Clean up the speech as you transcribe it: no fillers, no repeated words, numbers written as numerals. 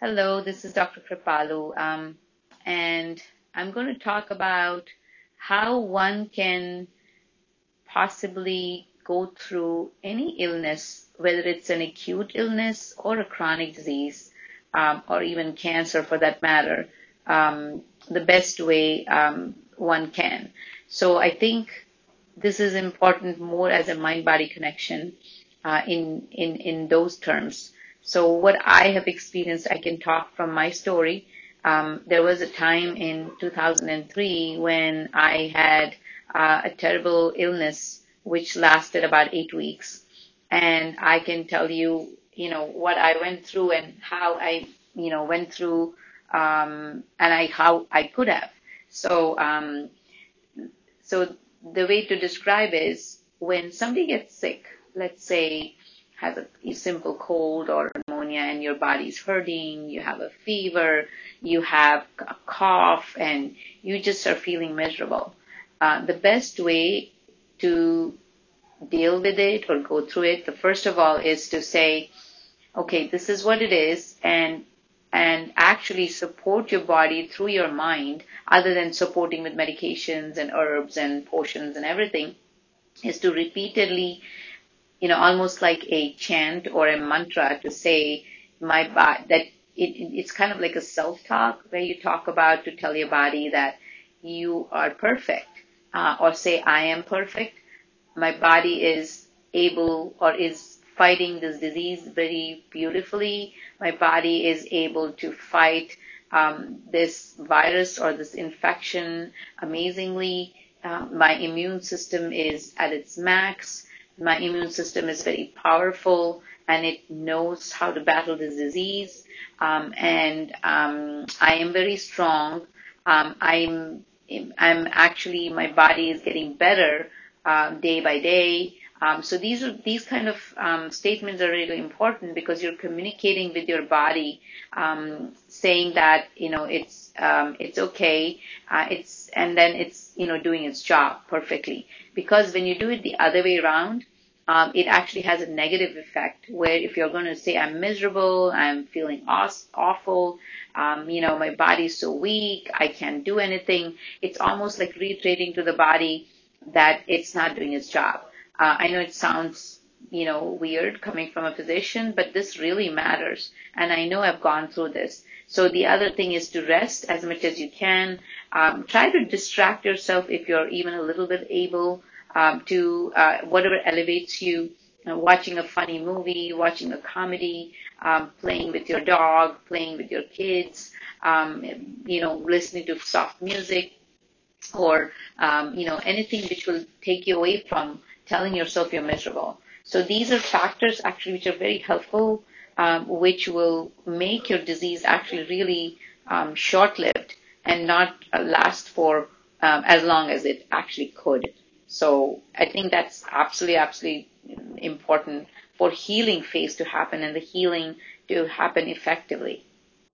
Hello, this is Dr. Kripalu, and I'm going to talk about how one can possibly go through any illness, whether it's an acute illness or a chronic disease, or even cancer for that matter, the best way one can. So I think this is important more as a mind-body connection in those terms. So what I have experienced, I can talk from my story. There was a time in 2003 when I had a terrible illness which lasted about 8 weeks, and I can tell you, what I went through and how I, went through, and how I could have. So, so the way to describe is when somebody gets sick, let's say has a simple cold or pneumonia and your body's hurting, you have a fever, you have a cough, and you just are feeling miserable. The best way to deal with it or go through it, the first of all is to say, okay, this is what it is, and actually support your body through your mind, other than supporting with medications and herbs and potions and everything, is to repeatedly, almost like a chant or a mantra to say my body that it's kind of like a self-talk where you talk about to tell your body that you are perfect, or say I am perfect. My body is able or is fighting this disease very beautifully. My body is able to fight this virus or this infection amazingly. My immune system is at its max. My immune system is very powerful and it knows how to battle this disease. And I am very strong. I'm actually, my body is getting better day by day. So these kind of statements are really important because you're communicating with your body, saying that it's okay, and then it's doing its job perfectly. Because when you do it the other way around, it actually has a negative effect where if you're going to say I'm miserable, I'm feeling awful, my body's so weak, I can't do anything. It's almost like reiterating to the body that it's not doing its job. I know it sounds, weird coming from a physician, but this really matters. And I know I've gone through this. So the other thing is to rest as much as you can. Try to distract yourself if you're even a little bit able to whatever elevates you. Watching a funny movie, watching a comedy, playing with your dog, playing with your kids, listening to soft music, or anything which will take you away from telling yourself you're miserable. So these are factors actually which are very helpful, which will make your disease actually really short-lived and not last for as long as it actually could. So I think that's absolutely important for healing phase to happen and the healing to happen effectively.